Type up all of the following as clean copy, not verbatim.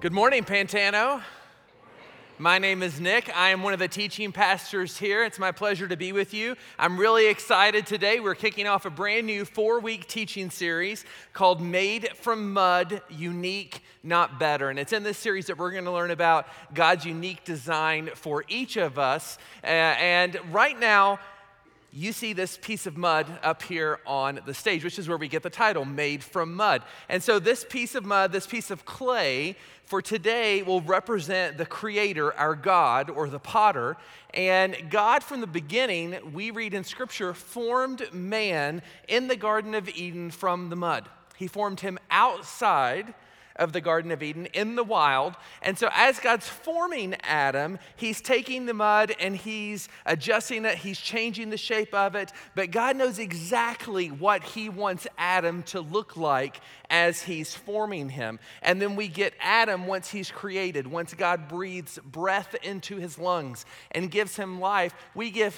Good morning, Pantano. My name is Nick. I am one of the teaching pastors here. It's my pleasure to be with you. I'm really excited today. We're kicking off a brand new 4-week teaching series called Made from Mud, Unique, Not Better. And it's in this series that we're going to learn about God's unique design for each of us. And right now, you see this piece of mud up here on the stage, which is where we get the title, Made from Mud. And so this piece of mud, this piece of clay, for today will represent the Creator, our God, or the potter. And God, from the beginning, we read in Scripture, formed man in the Garden of Eden from the mud. He formed him outside of the Garden of Eden in the wild. And so as God's forming Adam, he's taking the mud and he's adjusting it, he's changing the shape of it, but God knows exactly what he wants Adam to look like as he's forming him. And then we get Adam once he's created, once God breathes breath into his lungs and gives him life, we get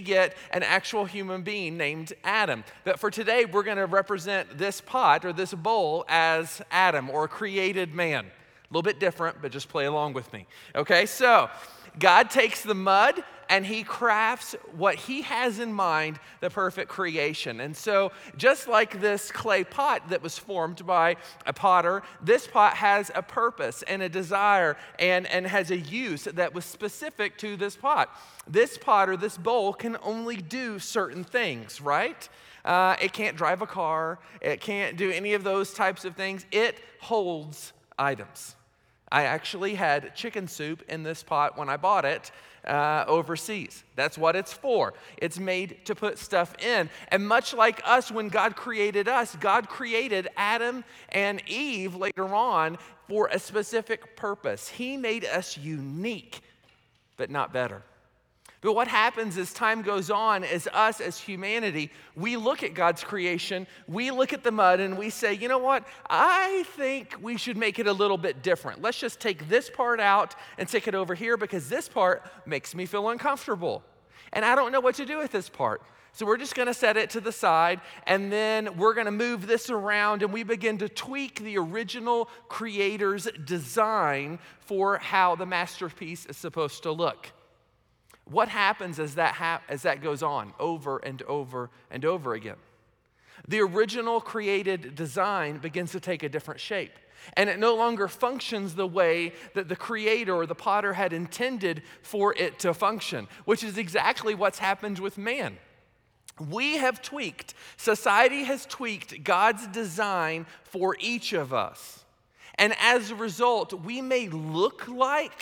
an actual human being named Adam. But for today, we're going to represent this pot or this bowl as Adam, or created man. A little bit different, but just play along with me. Okay, so God takes the mud and he crafts what he has in mind, the perfect creation. And so just like this clay pot that was formed by a potter, this pot has a purpose and a desire and has a use that was specific to this pot. This pot or this bowl can only do certain things, right? It can't drive a car. It can't do any of those types of things. It holds items. I actually had chicken soup in this pot when I bought it overseas. That's what it's for. It's made to put stuff in. And much like us, when God created us, God created Adam and Eve later on for a specific purpose. He made us unique, but not better. But what happens as time goes on is us as humanity, we look at God's creation, we look at the mud and we say, you know what? I think we should make it a little bit different. Let's just take this part out and stick it over here because this part makes me feel uncomfortable. And I don't know what to do with this part. So we're just going to set it to the side and then we're going to move this around and we begin to tweak the original creator's design for how the masterpiece is supposed to look. What happens as that goes on over and over and over again? The original created design begins to take a different shape. And it no longer functions the way that the creator or the potter had intended for it to function, which is exactly what's happened with man. We have tweaked, society has tweaked God's design for each of us. And as a result, we may look like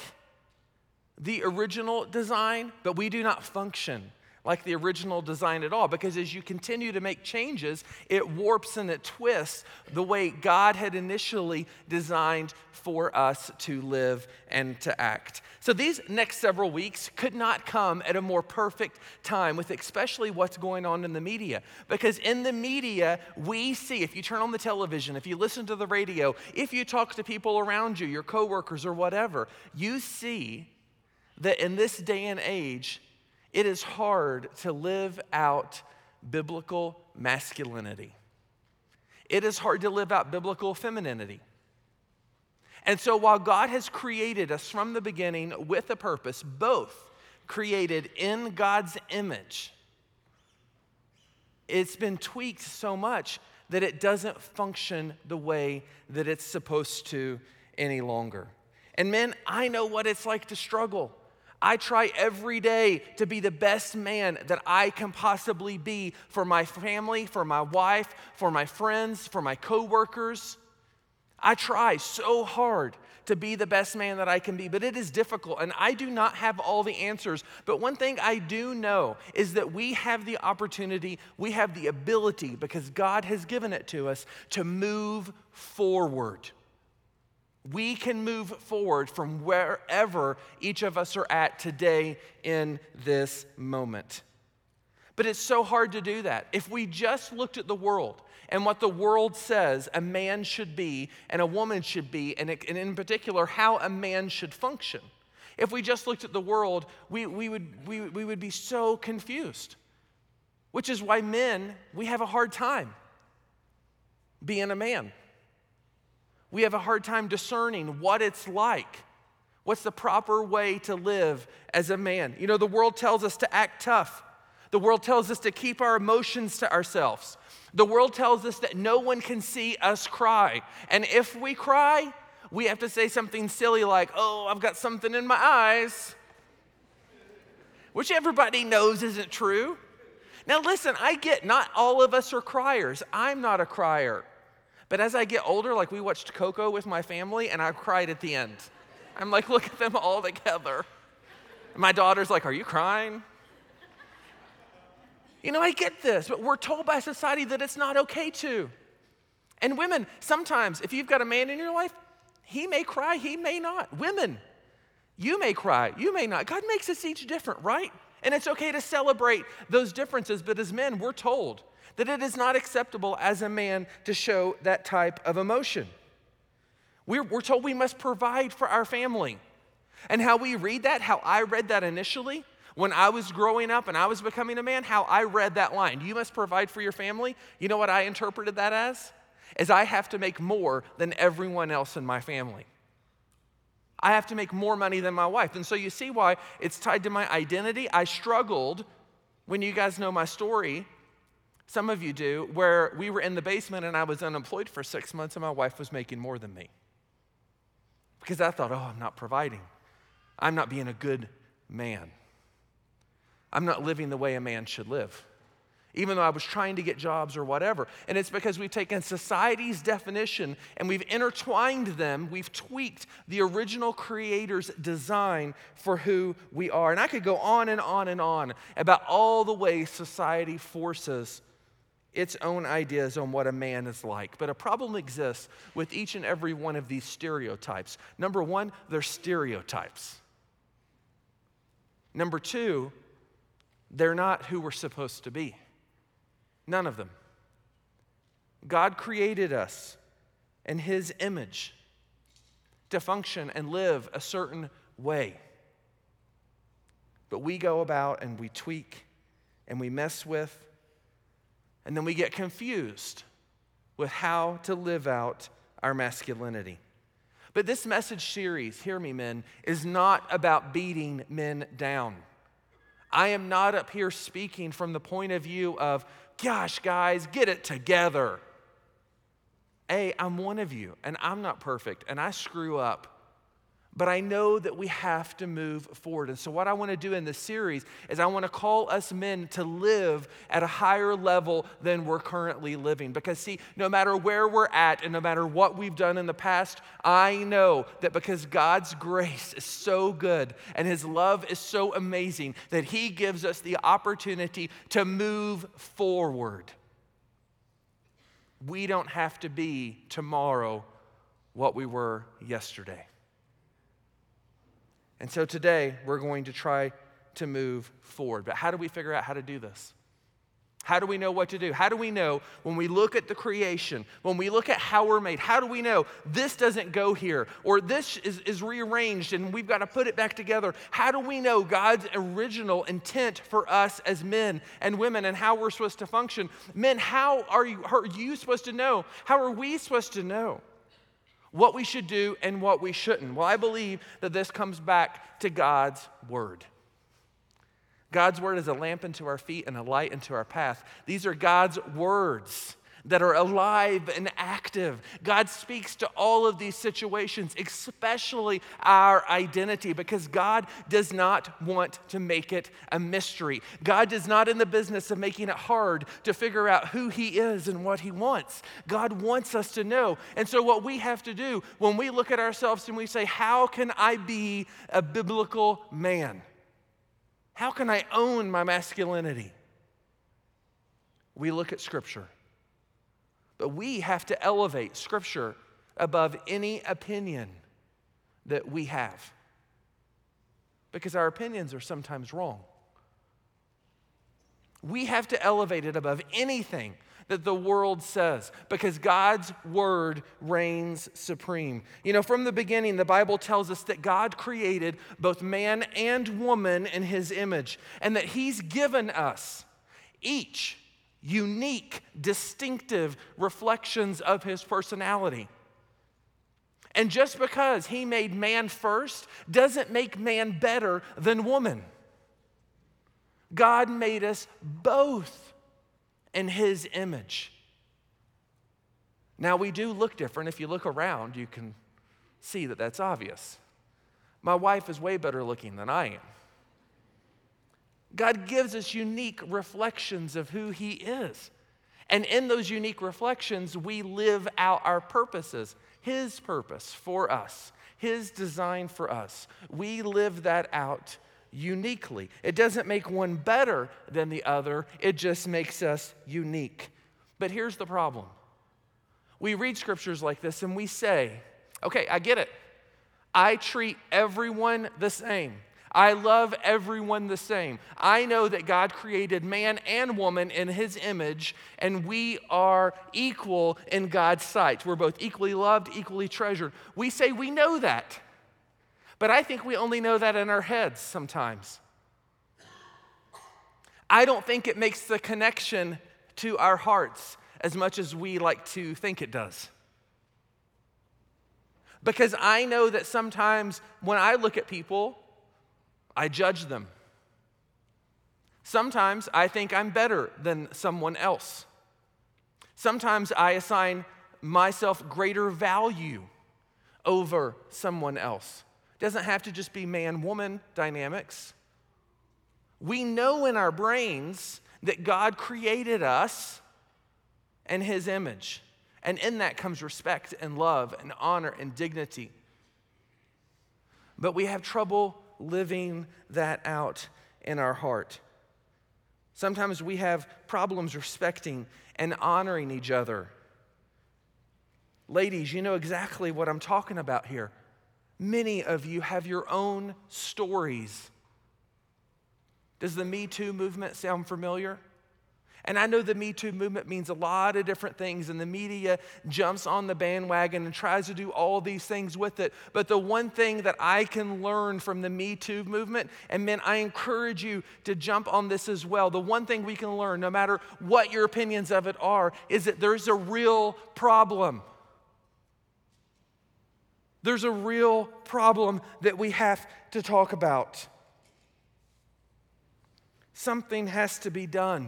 the original design, but we do not function like the original design at all, because as you continue to make changes, it warps and it twists the way God had initially designed for us to live and to act. So these next several weeks could not come at a more perfect time with especially what's going on in the media, because in the media, we see, if you turn on the television, if you listen to the radio, if you talk to people around you, your coworkers or whatever, you see that in this day and age, it is hard to live out biblical masculinity. It is hard to live out biblical femininity. And so while God has created us from the beginning with a purpose, both created in God's image, it's been tweaked so much that it doesn't function the way that it's supposed to any longer. And men, I know what it's like to struggle. I try every day to be the best man that I can possibly be for my family, for my wife, for my friends, for my coworkers. I try so hard to be the best man that I can be, but it is difficult, and I do not have all the answers. But one thing I do know is that we have the opportunity, we have the ability, because God has given it to us, to move forward. We can move forward from wherever each of us are at today in this moment. But it's so hard to do that. If we just looked at the world and what the world says a man should be and a woman should be, and in particular how a man should function, if we just looked at the world, we would be so confused. Which is why men, we have a hard time being a man. We have a hard time discerning what it's like. What's the proper way to live as a man? You know, the world tells us to act tough. The world tells us to keep our emotions to ourselves. The world tells us that no one can see us cry. And if we cry, we have to say something silly like, "Oh, I've got something in my eyes," which everybody knows isn't true. Now listen, I get not all of us are criers. I'm not a crier. But as I get older, like we watched Coco with my family, and I cried at the end. I'm like, look at them all together. And my daughter's like, "Are you crying?" You know, I get this, but we're told by society that it's not okay to. And women, sometimes, if you've got a man in your life, he may cry, he may not. Women, you may cry, you may not. God makes us each different, right? And it's okay to celebrate those differences, but as men, we're told that it is not acceptable as a man to show that type of emotion. We're told we must provide for our family. And how we read that, how I read that initially, when I was growing up and I was becoming a man, how I read that line, "You must provide for your family," you know what I interpreted that as? Is I have to make more than everyone else in my family. I have to make more money than my wife. And so you see why it's tied to my identity. I struggled, when you guys know my story, some of you do, where we were in the basement and I was unemployed for 6 months and my wife was making more than me. Because I thought, I'm not providing. I'm not being a good man. I'm not living the way a man should live, even though I was trying to get jobs or whatever. And it's because we've taken society's definition and we've intertwined them, we've tweaked the original creator's design for who we are. And I could go on and on and on about all the ways society forces its own ideas on what a man is like. But a problem exists with each and every one of these stereotypes. Number one, they're stereotypes. Number two, they're not who we're supposed to be. None of them. God created us in His image to function and live a certain way. But we go about and we tweak and we mess with, and then we get confused with how to live out our masculinity. But this message series, hear me men, is not about beating men down. I am not up here speaking from the point of view of, "Gosh, guys, get it together." I'm one of you, and I'm not perfect, and I screw up. But I know that we have to move forward. And so what I want to do in this series is I want to call us men to live at a higher level than we're currently living. Because see, no matter where we're at and no matter what we've done in the past, I know that because God's grace is so good and His love is so amazing that He gives us the opportunity to move forward. We don't have to be tomorrow what we were yesterday. And so today, we're going to try to move forward. But how do we figure out how to do this? How do we know what to do? How do we know when we look at the creation, when we look at how we're made, how do we know this doesn't go here, or this is rearranged and we've got to put it back together? How do we know God's original intent for us as men and women and how we're supposed to function? Men, how are you supposed to know? How are we supposed to know what we should do and what we shouldn't? Well, I believe that this comes back to God's Word. God's Word is a lamp unto our feet and a light unto our path. These are God's words that are alive and active. God speaks to all of these situations, especially our identity, because God does not want to make it a mystery. God is not in the business of making it hard to figure out who He is and what He wants. God wants us to know. And so what we have to do when we look at ourselves and we say, how can I be a biblical man? How can I own my masculinity? We look at Scripture. But we have to elevate Scripture above any opinion that we have, because our opinions are sometimes wrong. We have to elevate it above anything that the world says, because God's Word reigns supreme. You know, from the beginning, the Bible tells us that God created both man and woman in His image, and that He's given us each unique, distinctive reflections of His personality. And just because he made man first doesn't make man better than woman. God made us both in his image. Now, we do look different. If you look around, you can see that that's obvious. My wife is way better looking than I am. God gives us unique reflections of who he is. And in those unique reflections, we live out our purposes, his purpose for us, his design for us. We live that out uniquely. It doesn't make one better than the other, it just makes us unique. But here's the problem. We read scriptures like this and we say, okay, I get it. I treat everyone the same. I love everyone the same. I know that God created man and woman in his image, and we are equal in God's sight. We're both equally loved, equally treasured. We say we know that, but I think we only know that in our heads sometimes. I don't think it makes the connection to our hearts as much as we like to think it does. Because I know that sometimes when I look at people, I judge them. Sometimes I think I'm better than someone else. Sometimes I assign myself greater value over someone else. It doesn't have to just be man-woman dynamics. We know in our brains that God created us in his image. And in that comes respect and love and honor and dignity. But we have trouble living that out in our heart. Sometimes we have problems respecting and honoring each other. Ladies, you know exactly what I'm talking about here. Many of you have your own stories. Does the Me Too movement sound familiar? And I know the Me Too movement means a lot of different things, and the media jumps on the bandwagon and tries to do all these things with it. But the one thing that I can learn from the Me Too movement, and men, I encourage you to jump on this as well. The one thing we can learn, no matter what your opinions of it are, is that there's a real problem. There's a real problem that we have to talk about. Something has to be done.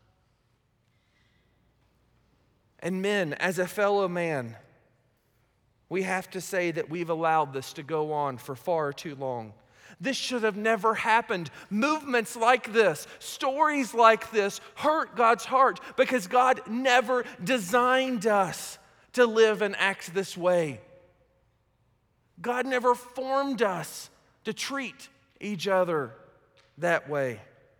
And men, as a fellow man, we have to say that we've allowed this to go on for far too long. This should have never happened. Movements like this, stories like this hurt God's heart because God never designed us to live and act this way. God never formed us to treat each other that way.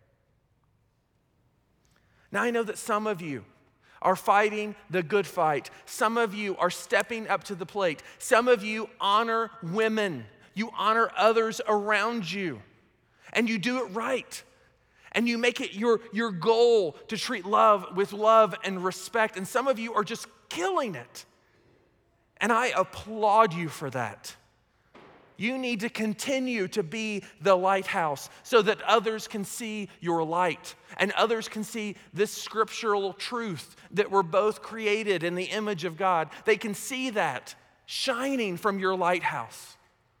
Now, I know that some of you are fighting the good fight. Some of you are stepping up to the plate. Some of you honor women. You honor others around you. And you do it right. And you make it your goal to treat love with love and respect. And some of you are just killing it. And I applaud you for that. You need to continue to be the lighthouse so that others can see your light and others can see this scriptural truth that we're both created in the image of God. They can see that shining from your lighthouse.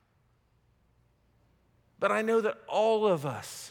But I know that all of us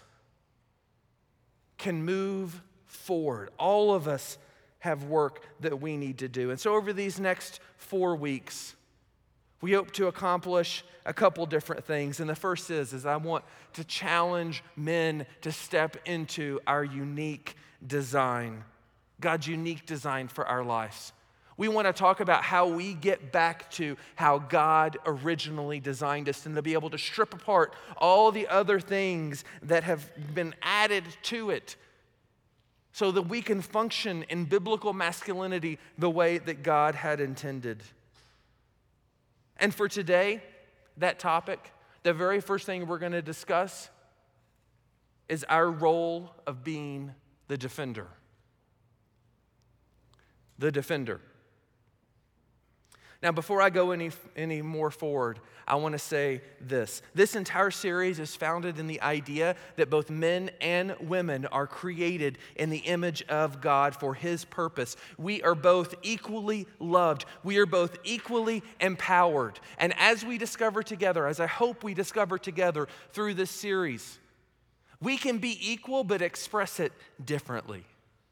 can move forward. All of us have work that we need to do. And so over these next 4 weeks, we hope to accomplish a couple different things. And the first is I want to challenge men to step into our unique design, God's unique design for our lives. We want to talk about how we get back to how God originally designed us and to be able to strip apart all the other things that have been added to it so that we can function in biblical masculinity the way that God had intended. And for today, that topic, the very first thing we're going to discuss is our role of being the defender. The defender. Now, before I go any more forward, I want to say this. This entire series is founded in the idea that both men and women are created in the image of God for His purpose. We are both equally loved. We are both equally empowered. And as we discover together, as I hope we discover together through this series, we can be equal but express it differently.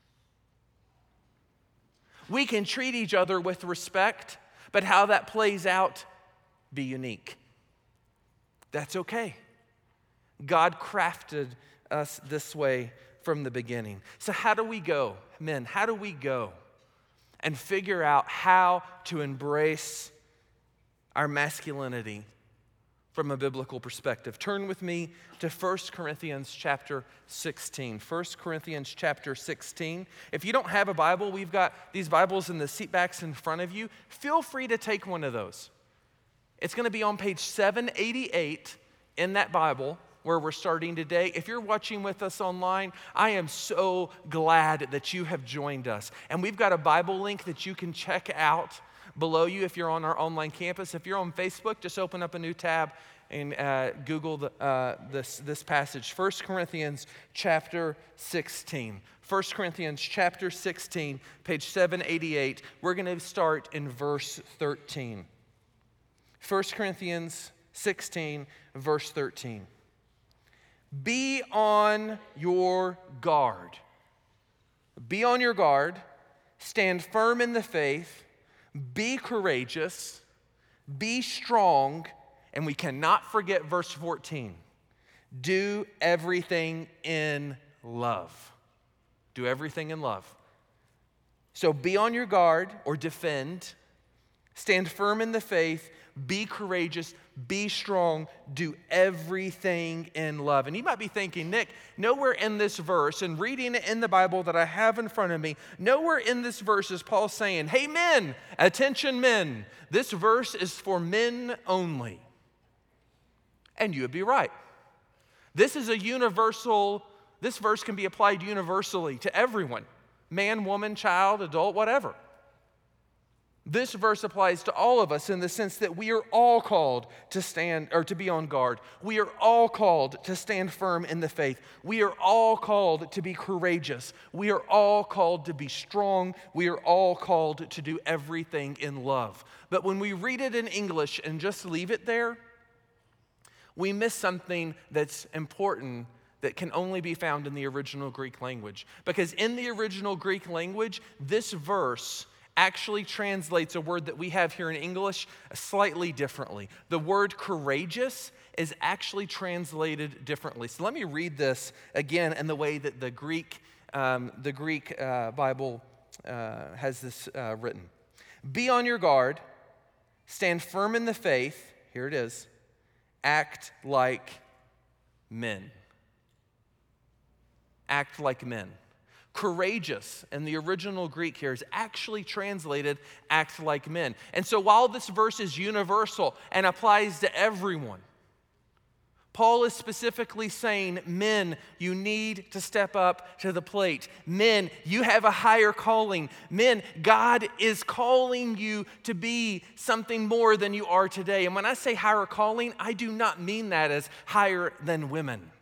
We can treat each other with respect, but how that plays out, be unique. That's okay. God crafted us this way from the beginning. So how do we go, men, how do we go and figure out how to embrace our masculinity from a biblical perspective? Turn with me to 1 Corinthians chapter 16. 1 Corinthians chapter 16. If you don't have a Bible, we've got these Bibles in the seatbacks in front of you. Feel free to take one of those. It's going to be on page 788 in that Bible where we're starting today. If you're watching with us online, I am so glad that you have joined us. And we've got a Bible link that you can check out below you if you're on our online campus. If you're on Facebook, just open up a new tab and Google this passage. 1 Corinthians chapter 16. 1 Corinthians chapter 16, page 788. We're going to start in verse 13. 1 Corinthians 16, verse 13. Be on your guard. Be on your guard. Stand firm in the faith. Be courageous, be strong, and we cannot forget verse 14. Do everything in love. Do everything in love. So be on your guard or defend, stand firm in the faith, be courageous, be strong, do everything in love. And you might be thinking, Nick, nowhere in this verse, and reading it in the Bible that I have in front of me, nowhere in this verse is Paul saying, hey men, attention men, this verse is for men only. And you would be right. This is a universal, this verse can be applied universally to everyone, man, woman, child, adult, whatever. This verse applies to all of us in the sense that we are all called to stand or to be on guard. We are all called to stand firm in the faith. We are all called to be courageous. We are all called to be strong. We are all called to do everything in love. But when we read it in English and just leave it there, we miss something that's important that can only be found in the original Greek language. Because in the original Greek language, this verse actually translates a word that we have here in English slightly differently. The word courageous is actually translated differently. So let me read this again in the way that the Greek Bible has this written. Be on your guard, stand firm in the faith, here it is, act like men. Act like men. Courageous in the original Greek here is actually translated act like men. And so while this verse is universal and applies to everyone, Paul is specifically saying, men, you need to step up to the plate. Men, you have a higher calling. Men, God is calling you to be something more than you are today. And when I say higher calling, I do not mean that as higher than women.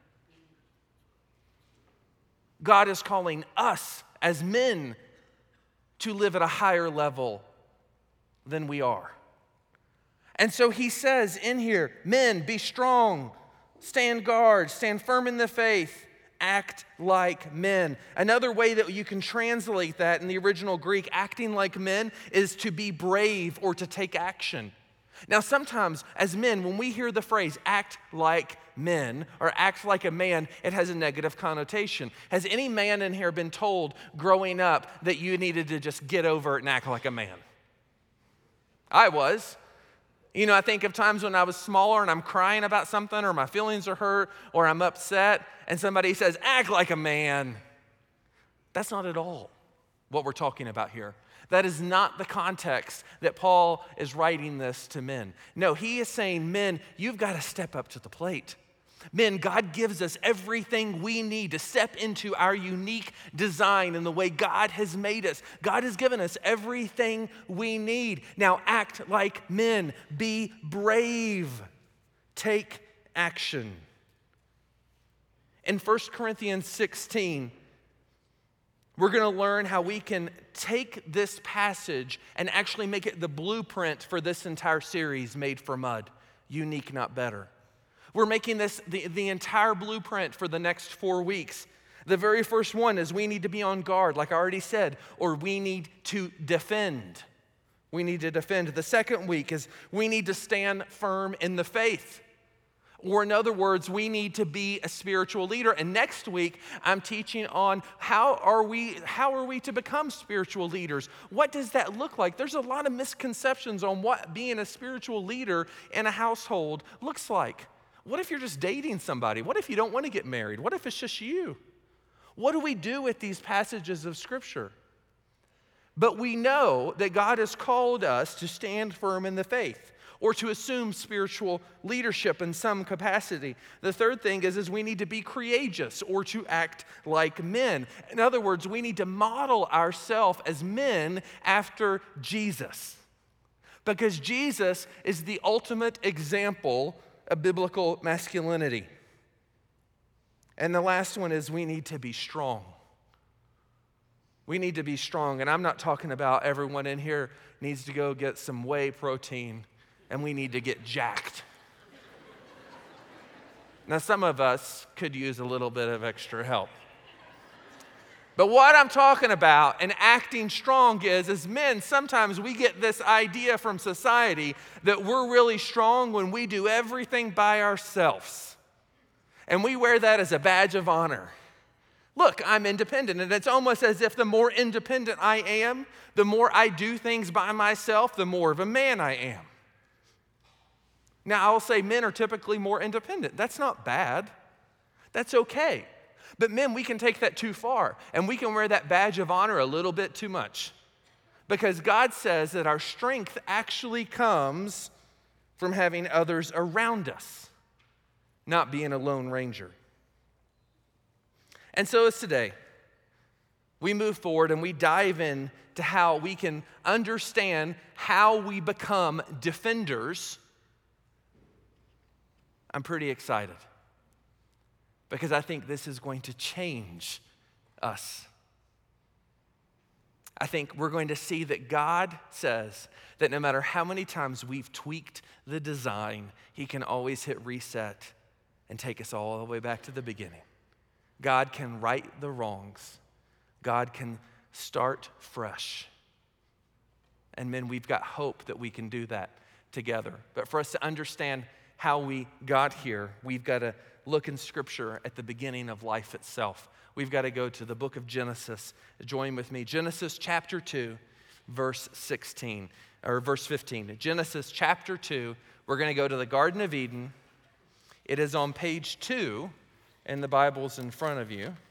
God is calling us as men to live at a higher level than we are. And so he says in here, men, be strong, stand guard, stand firm in the faith, act like men. Another way that you can translate that in the original Greek, acting like men, is to be brave or to take action. Now, sometimes as men, when we hear the phrase act like men or act like a man, it has a negative connotation. Has any man in here been told growing up that you needed to just get over it and act like a man? I was. You know, I think of times when I was smaller and I'm crying about something or my feelings are hurt or I'm upset and somebody says, act like a man. That's not at all what we're talking about here. That is not the context that Paul is writing this to men. No, he is saying, men, you've got to step up to the plate. Men, God gives us everything we need to step into our unique design and the way God has made us. God has given us everything we need. Now act like men. Be brave. Take action. In 1 Corinthians 16, we're going to learn how we can take this passage and actually make it the blueprint for this entire series, Made for Mud. Unique, not better. We're making this the entire blueprint for the next 4 weeks. The very first one is we need to be on guard, like I already said, or we need to defend. We need to defend. The second week is we need to stand firm in the faith. Or in other words, we need to be a spiritual leader. And next week, I'm teaching on how are we to become spiritual leaders? What does that look like? There's a lot of misconceptions on what being a spiritual leader in a household looks like. What if you're just dating somebody? What if you don't want to get married? What if it's just you? What do we do with these passages of Scripture? But we know that God has called us to stand firm in the faith, or to assume spiritual leadership in some capacity. The third thing is we need to be courageous, or to act like men. In other words, we need to model ourselves as men after Jesus, because Jesus is the ultimate example of biblical masculinity. And the last one is we need to be strong. We need to be strong, and I'm not talking about everyone in here needs to go get some whey protein and we need to get jacked. Now, some of us could use a little bit of extra help. But what I'm talking about and acting strong is, as men, sometimes we get this idea from society that we're really strong when we do everything by ourselves. And we wear that as a badge of honor. Look, I'm independent, and it's almost as if the more independent I am, the more I do things by myself, the more of a man I am. Now, I'll say men are typically more independent. That's not bad. That's okay. But men, we can take that too far, and we can wear that badge of honor a little bit too much. Because God says that our strength actually comes from having others around us, not being a lone ranger. And so as today, we move forward and we dive in to how we can understand how we become defenders. I'm pretty excited because I think this is going to change us. I think we're going to see that God says that no matter how many times we've tweaked the design, He can always hit reset and take us all the way back to the beginning. God can right the wrongs. God can start fresh. And men, we've got hope that we can do that together. But for us to understand how we got here, we've got to look in Scripture at the beginning of life itself. We've got to go to the book of Genesis. Join with me. Genesis chapter 2, verse 16, or verse 15. Genesis chapter 2, we're going to go to the Garden of Eden. It is on page 2 in the Bibles in front of you.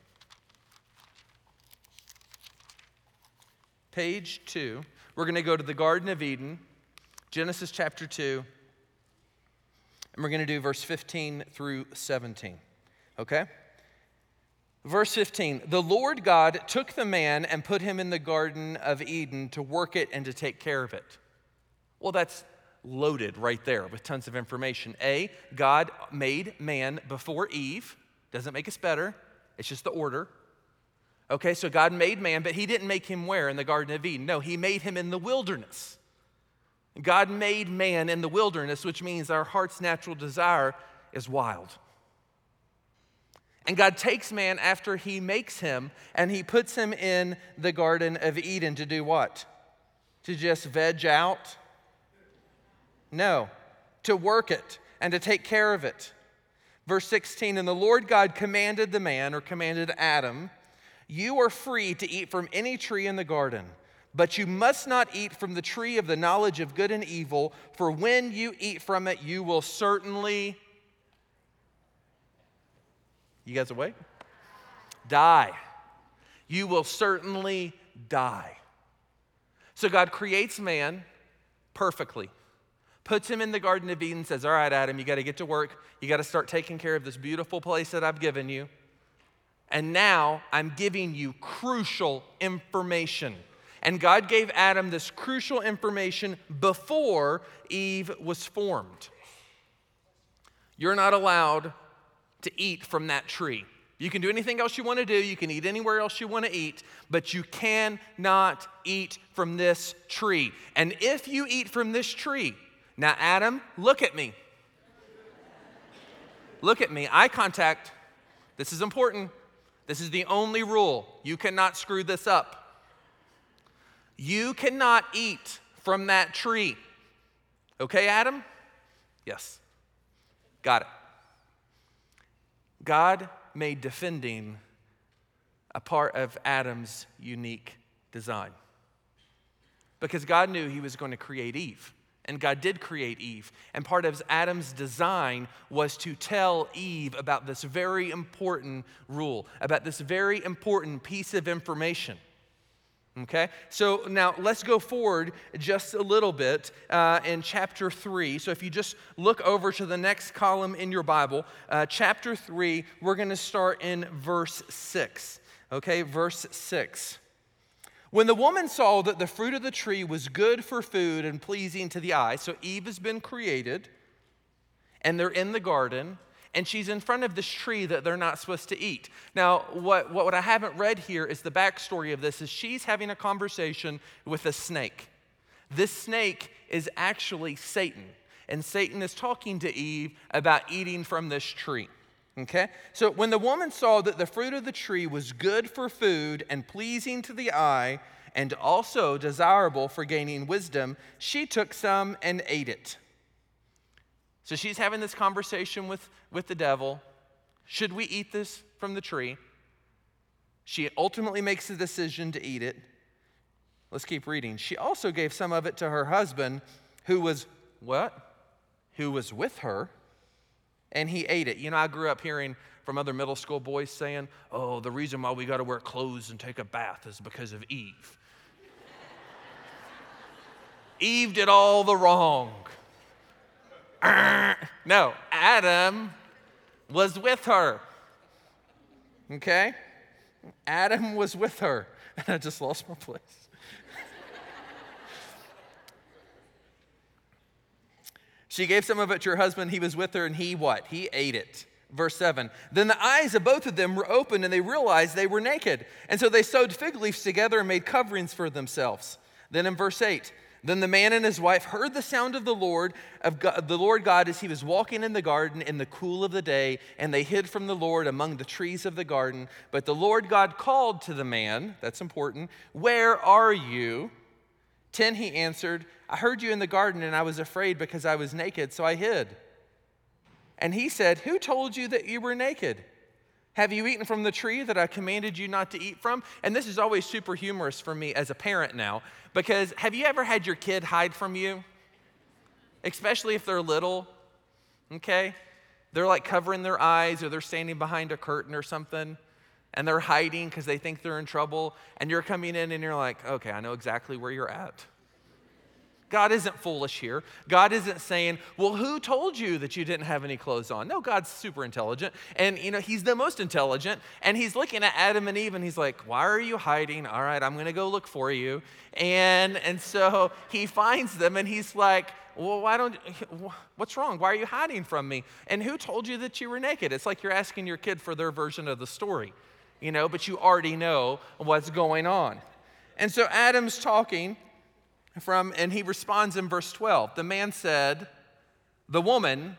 Page 2. We're going to go to the Garden of Eden, Genesis chapter 2, and we're going to do verse 15 through 17. Okay? Verse 15, the Lord God took the man and put him in the Garden of Eden to work it and to take care of it. Well, that's loaded right there with tons of information. A, God made man before Eve. Doesn't make us better. It's just the order. Okay, so God made man, but He didn't make him where? In the Garden of Eden. No, He made him in the wilderness. God made man in the wilderness, which means our heart's natural desire is wild. And God takes man after He makes him, and He puts him in the Garden of Eden to do what? To just veg out? No, to work it and to take care of it. Verse 16, and the Lord God commanded the man, or commanded Adam, you are free to eat from any tree in the garden, but you must not eat from the tree of the knowledge of good and evil, for when you eat from it, you will certainly, you guys awake? Die. You will certainly die. So God creates man perfectly, puts him in the Garden of Eden, says, all right, Adam, you got to get to work. You got to start taking care of this beautiful place that I've given you. And now I'm giving you crucial information. And God gave Adam this crucial information before Eve was formed. You're not allowed to eat from that tree. You can do anything else you want to do. You can eat anywhere else you want to eat, but you cannot eat from this tree. And if you eat from this tree, now Adam, look at me. Look at me, eye contact. This is important. This is the only rule. You cannot screw this up. You cannot eat from that tree. Okay, Adam? Yes. Got it. God made defending a part of Adam's unique design. Because God knew he was going to create Eve. And God did create Eve. And part of Adam's design was to tell Eve about this very important rule, about this very important piece of information. Okay? So now let's go forward just a little bit in chapter 3. So if you just look over to the next column in your Bible, chapter 3, we're going to start in verse 6. Okay? Verse 6. When the woman saw that the fruit of the tree was good for food and pleasing to the eye, so Eve has been created, and they're in the garden, and she's in front of this tree that they're not supposed to eat. Now, what I haven't read here is the backstory of this, is she's having a conversation with a snake. This snake is actually Satan, and Satan is talking to Eve about eating from this tree. Okay? So when the woman saw that the fruit of the tree was good for food and pleasing to the eye and also desirable for gaining wisdom, she took some and ate it. So she's having this conversation with the devil. Should we eat this from the tree? She ultimately makes the decision to eat it. Let's keep reading. She also gave some of it to her husband, who was what? Who was with her. And he ate it. You know, I grew up hearing from other middle school boys saying, oh, the reason why we got to wear clothes and take a bath is because of Eve. Eve did all the wrong. No, Adam was with her. Okay? Adam was with her. And I just lost my place. She gave some of it to her husband. He was with her, and he what? He ate it. Verse 7. Then the eyes of both of them were opened, and they realized they were naked. And so they sewed fig leaves together and made coverings for themselves. Then in verse 8. Then the man and his wife heard the sound of the Lord God as he was walking in the garden in the cool of the day, and they hid from the Lord among the trees of the garden. But the Lord God called to the man, that's important, where are you? 10, he answered, I heard you in the garden, and I was afraid because I was naked, so I hid. And he said, who told you that you were naked? Have you eaten from the tree that I commanded you not to eat from? And this is always super humorous for me as a parent now, because have you ever had your kid hide from you? Especially if they're little, okay? They're like covering their eyes, or they're standing behind a curtain or something, and they're hiding because they think they're in trouble, and you're coming in and you're like, okay, I know exactly where you're at. God isn't foolish here. God isn't saying, well, who told you that you didn't have any clothes on? No, God's super intelligent. And, you know, he's the most intelligent. And he's looking at Adam and Eve, and he's like, why are you hiding? All right, I'm going to go look for you. And so he finds them, and he's like, well, what's wrong? Why are you hiding from me? And who told you that you were naked? It's like you're asking your kid for their version of the story, you know, but you already know what's going on. And so Adam's talking and he responds in verse 12. The man said, the woman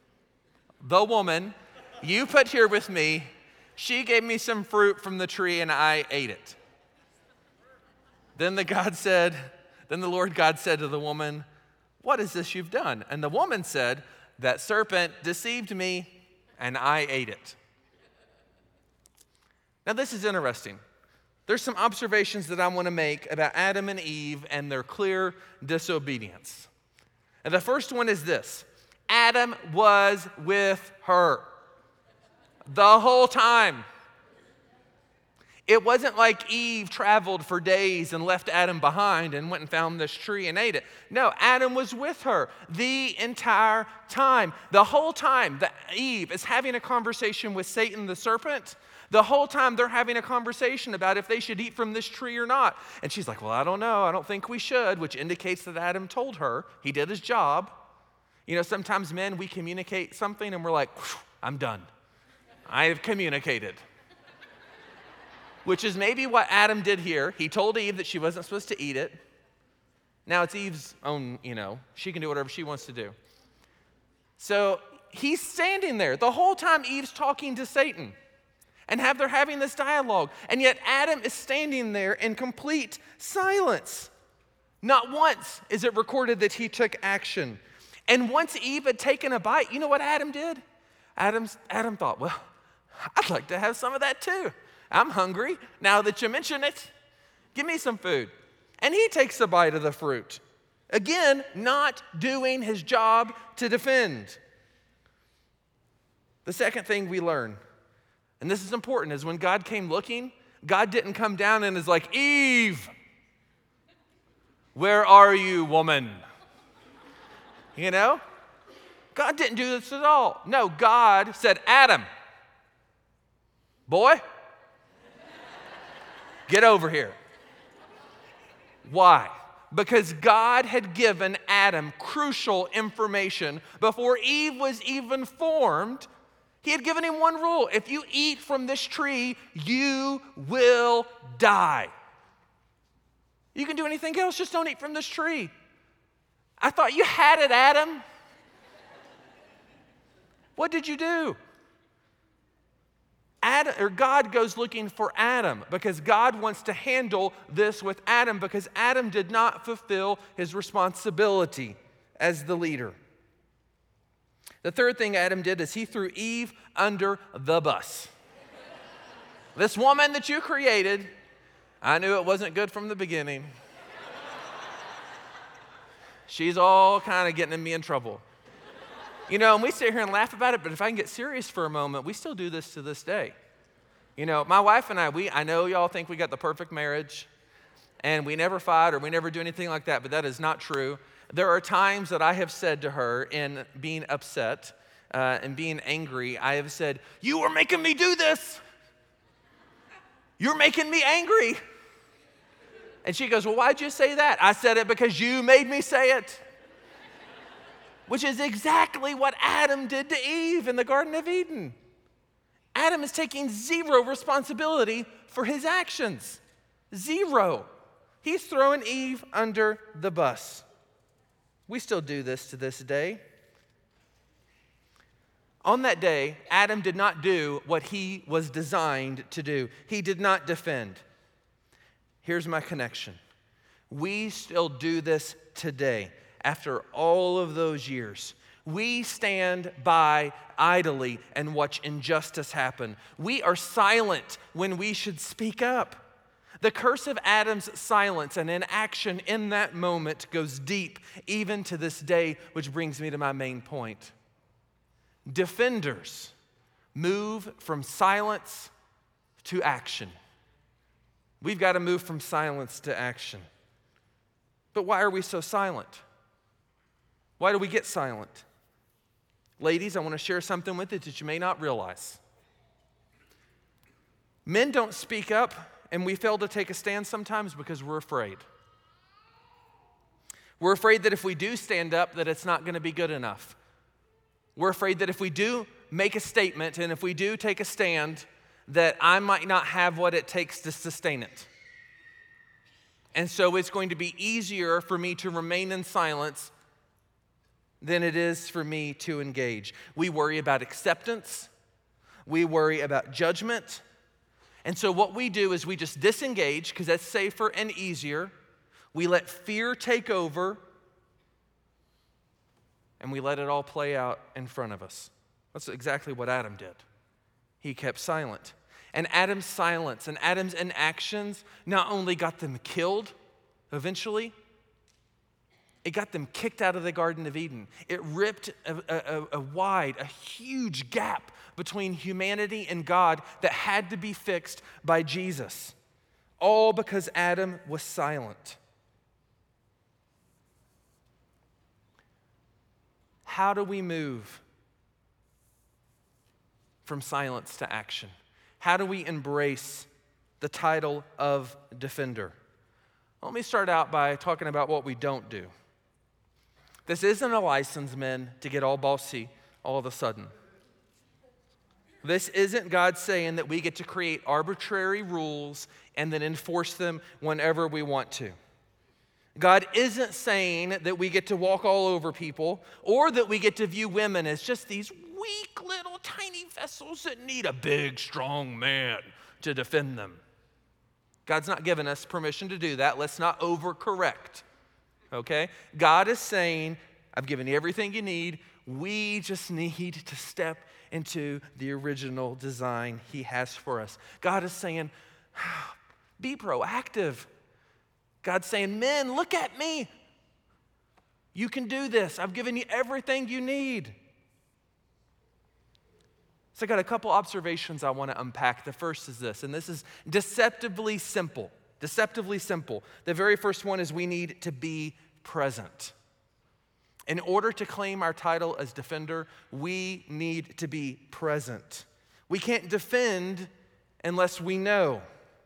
you put here with me, she gave me some fruit from the tree and I ate it. Then the Lord God said to the woman, what is this you've done? And the woman said, that serpent deceived me and I ate it. Now this is interesting. There's some observations that I want to make about Adam and Eve and their clear disobedience. And the first one is this. Adam was with her the whole time. It wasn't like Eve traveled for days and left Adam behind and went and found this tree and ate it. No, Adam was with her the entire time. The whole time that Eve is having a conversation with Satan the serpent, the whole time they're having a conversation about if they should eat from this tree or not. And she's like, well, I don't know. I don't think we should, which indicates that Adam told her. He did his job. You know, sometimes men, we communicate something and we're like, I'm done. I have communicated. Which is maybe what Adam did here. He told Eve that she wasn't supposed to eat it. Now it's Eve's own, she can do whatever she wants to do. So he's standing there the whole time Eve's talking to Satan and they're having this dialogue. And yet Adam is standing there in complete silence. Not once is it recorded that he took action. And once Eve had taken a bite, you know what Adam did? Adam thought, well, I'd like to have some of that too. I'm hungry. Now that you mention it, give me some food. And he takes a bite of the fruit. Again, not doing his job to defend. The second thing we learn, and this is important, is when God came looking, God didn't come down and is like, Eve, where are you, woman? God didn't do this at all. No, God said, Adam, boy, get over here. Why? Because God had given Adam crucial information before Eve was even formed. He had given him one rule. If you eat from this tree, you will die. You can do anything else, just don't eat from this tree. I thought you had it, Adam. What did you do? God goes looking for Adam because God wants to handle this with Adam because Adam did not fulfill his responsibility as the leader. The third thing Adam did is he threw Eve under the bus. This woman that you created, I knew it wasn't good from the beginning. She's all kind of getting me in trouble. And we sit here and laugh about it, but if I can get serious for a moment, we still do this to this day. My wife and I know y'all think we got the perfect marriage, and we never fight or we never do anything like that, but that is not true. There are times that I have said to her in being upset and being angry, I have said, you are making me do this. You're making me angry. And she goes, well, why'd you say that? I said it because you made me say it. Which is exactly what Adam did to Eve in the Garden of Eden. Adam is taking zero responsibility for his actions. Zero. He's throwing Eve under the bus. We still do this to this day. On that day, Adam did not do what he was designed to do. He did not defend. Here's my connection. We still do this today. After all of those years, we stand by idly and watch injustice happen. We are silent when we should speak up. The curse of Adam's silence and inaction in that moment goes deep, even to this day, which brings me to my main point. Defenders move from silence to action. We've got to move from silence to action. But why are we so silent? Why do we get silent? Ladies, I want to share something with you that you may not realize. Men don't speak up, and we fail to take a stand sometimes because we're afraid. We're afraid that if we do stand up, that it's not going to be good enough. We're afraid that if we do make a statement and if we do take a stand, that I might not have what it takes to sustain it. And so it's going to be easier for me to remain in silence than it is for me to engage. We worry about acceptance. We worry about judgment. And so what we do is we just disengage because that's safer and easier. We let fear take over, and we let it all play out in front of us. That's exactly what Adam did. He kept silent. And Adam's silence and Adam's inactions not only got them killed eventually, It got them kicked out of the Garden of Eden. It ripped a huge gap between humanity and God that had to be fixed by Jesus. All because Adam was silent. How do we move from silence to action? How do we embrace the title of defender? Let me start out by talking about what we don't do. This isn't a license, men, to get all bossy all of a sudden. This isn't God saying that we get to create arbitrary rules and then enforce them whenever we want to. God isn't saying that we get to walk all over people or that we get to view women as just these weak little tiny vessels that need a big, strong man to defend them. God's not giving us permission to do that. Let's not overcorrect. Okay? God is saying, I've given you everything you need. We just need to step into the original design He has for us. God is saying, be proactive. God's saying, men, look at me. You can do this. I've given you everything you need. So I got a couple observations I want to unpack. The first is this, and this is deceptively simple. Deceptively simple. The very first one is we need to be present. In order to claim our title as defender, we need to be present. We can't defend unless we know.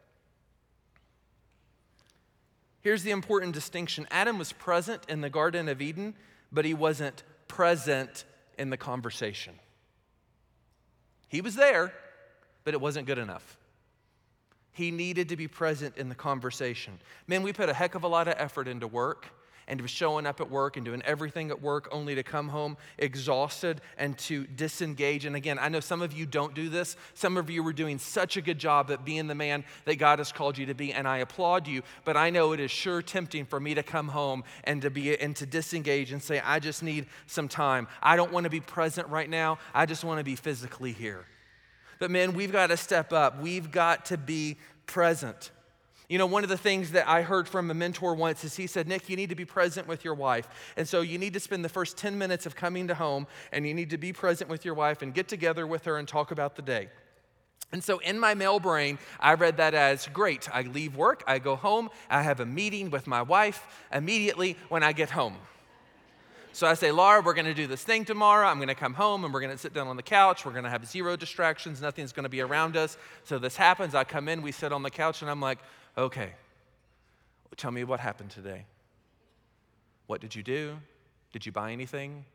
Here's the important distinction. Adam was present in the Garden of Eden, but he wasn't present in the conversation. He was there, but it wasn't good enough. He needed to be present in the conversation. Man, we put a heck of a lot of effort into work and to showing up at work and doing everything at work only to come home exhausted and to disengage. And again, I know some of you don't do this. Some of you were doing such a good job at being the man that God has called you to be, and I applaud you, but I know it is sure tempting for me to come home and to disengage and say, I just need some time. I don't want to be present right now. I just want to be physically here. But man, we've got to step up. We've got to be present. You know, one of the things that I heard from a mentor once is he said, Nick, you need to be present with your wife. And so you need to spend the first 10 minutes of coming to home and you need to be present with your wife and get together with her and talk about the day. And so in my male brain, I read that as, great, I leave work, I go home, I have a meeting with my wife immediately when I get home. So I say, Laura, we're going to do this thing tomorrow. I'm going to come home and we're going to sit down on the couch. We're going to have zero distractions. Nothing's going to be around us. So this happens. I come in, we sit on the couch, and I'm like, okay, tell me what happened today. What did you do? Did you buy anything?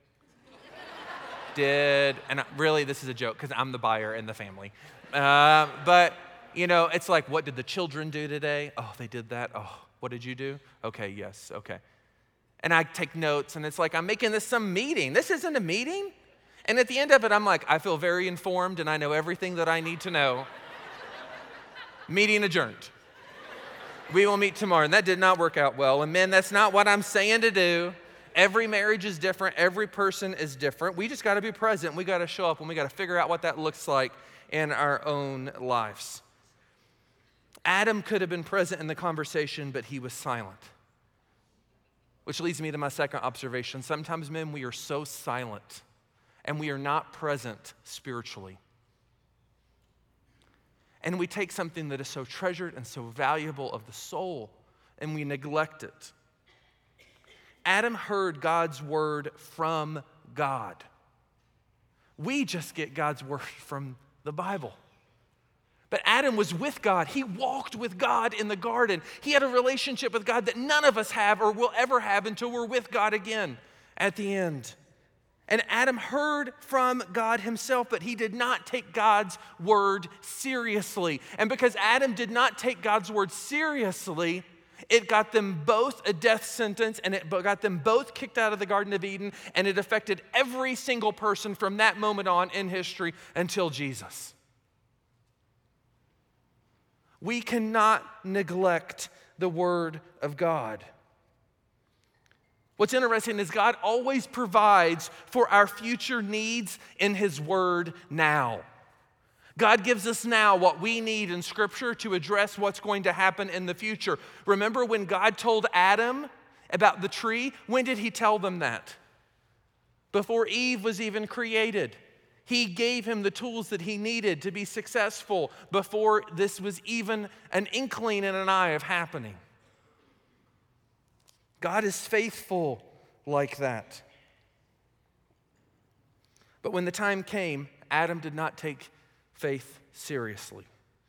And really, this is a joke because I'm the buyer in the family. But, you know, it's like, what did the children do today? Oh, they did that. Oh, what did you do? Okay, yes, okay. And I take notes, and it's like, I'm making this some meeting. This isn't a meeting. And at the end of it, I'm like, I feel very informed, and I know everything that I need to know. Meeting adjourned. We will meet tomorrow. And that did not work out well. And men, that's not what I'm saying to do. Every marriage is different. Every person is different. We just got to be present. We got to show up, and we got to figure out what that looks like in our own lives. Adam could have been present in the conversation, but he was silent. Which leads me to my second observation. Sometimes, men, we are so silent and we are not present spiritually. And we take something that is so treasured and so valuable of the soul and we neglect it. Adam heard God's word from God. We just get God's word from the Bible. But Adam was with God. He walked with God in the garden. He had a relationship with God that none of us have or will ever have until we're with God again at the end. And Adam heard from God himself, but he did not take God's word seriously. And because Adam did not take God's word seriously, it got them both a death sentence, and it got them both kicked out of the Garden of Eden, and it affected every single person from that moment on in history until Jesus. We cannot neglect the word of God. What's interesting is God always provides for our future needs in His word now. God gives us now what we need in Scripture to address what's going to happen in the future. Remember when God told Adam about the tree? When did he tell them that? Before Eve was even created. He gave him the tools that he needed to be successful before this was even an inkling in an eye of happening. God is faithful like that. But when the time came, Adam did not take faith seriously.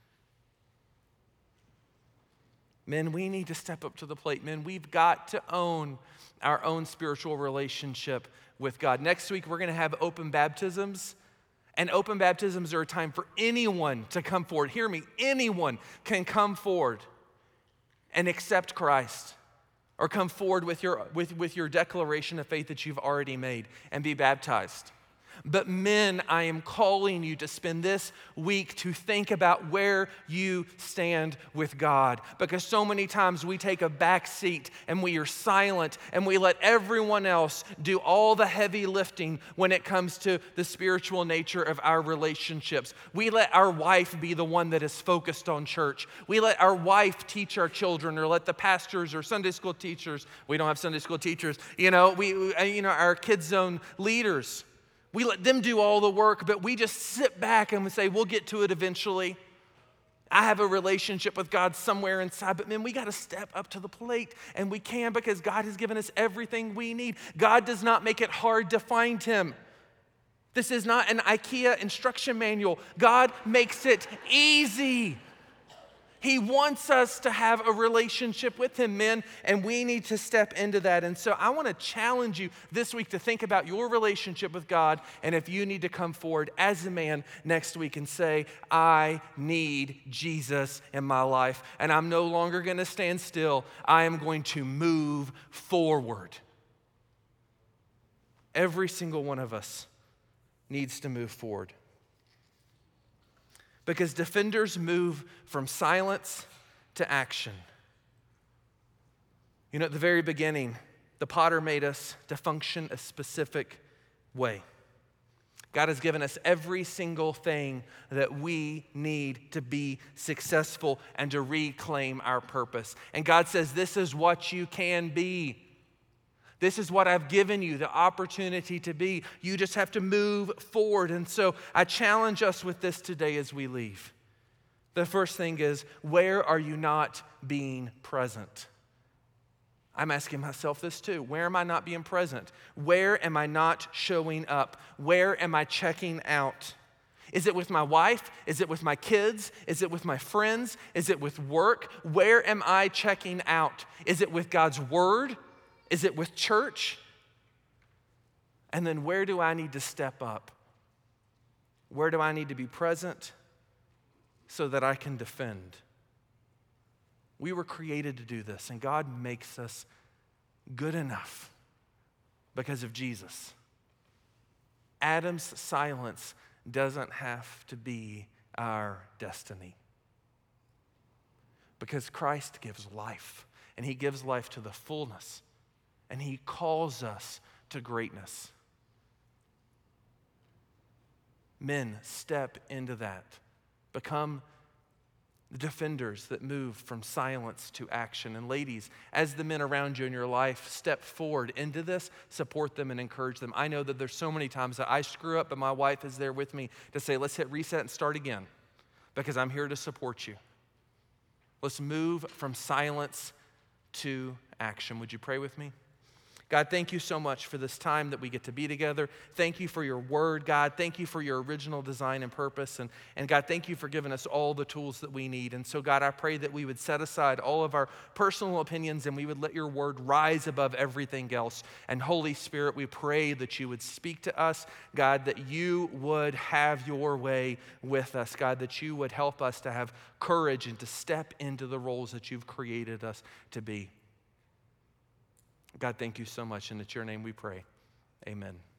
Men, we need to step up to the plate. Men, we've got to own our own spiritual relationship with God. Next week, we're going to have open baptisms. And open baptisms are a time for anyone to come forward. Hear me, anyone can come forward and accept Christ, or come forward with your declaration of faith that you've already made and be baptized. But men, I am calling you to spend this week to think about where you stand with God. Because so many times we take a back seat and we are silent and we let everyone else do all the heavy lifting when it comes to the spiritual nature of our relationships. We let our wife be the one that is focused on church. We let our wife teach our children, or let the pastors or Sunday school teachers, we don't have Sunday school teachers, our kids zone leaders. We let them do all the work, but we just sit back and we say, we'll get to it eventually. I have a relationship with God somewhere inside, but man, we got to step up to the plate, and we can because God has given us everything we need. God does not make it hard to find Him. This is not an IKEA instruction manual. God makes it easy. He wants us to have a relationship with Him, men, and we need to step into that. And so I want to challenge you this week to think about your relationship with God, and if you need to come forward as a man next week and say, I need Jesus in my life, and I'm no longer going to stand still. I am going to move forward. Every single one of us needs to move forward. Because defenders move from silence to action. At the very beginning, the potter made us to function a specific way. God has given us every single thing that we need to be successful and to reclaim our purpose. And God says, this is what you can be. This is what I've given you, the opportunity to be. You just have to move forward. And so I challenge us with this today as we leave. The first thing is, where are you not being present? I'm asking myself this too. Where am I not being present? Where am I not showing up? Where am I checking out? Is it with my wife? Is it with my kids? Is it with my friends? Is it with work? Where am I checking out? Is it with God's word? Is it with church? And then where do I need to step up? Where do I need to be present so that I can defend? We were created to do this, and God makes us good enough because of Jesus. Adam's silence doesn't have to be our destiny because Christ gives life, and He gives life to the fullness. And He calls us to greatness. Men, step into that. Become the defenders that move from silence to action. And ladies, as the men around you in your life step forward into this, support them and encourage them. I know that there's so many times that I screw up, but my wife is there with me to say, let's hit reset and start again, because I'm here to support you. Let's move from silence to action. Would you pray with me? God, thank you so much for this time that we get to be together. Thank you for your word, God. Thank you for your original design and purpose. And God, thank you for giving us all the tools that we need. And so, God, I pray that we would set aside all of our personal opinions and we would let your word rise above everything else. And Holy Spirit, we pray that you would speak to us, God, that you would have your way with us, God, that you would help us to have courage and to step into the roles that you've created us to be. God, thank you so much, and it's your name we pray. Amen.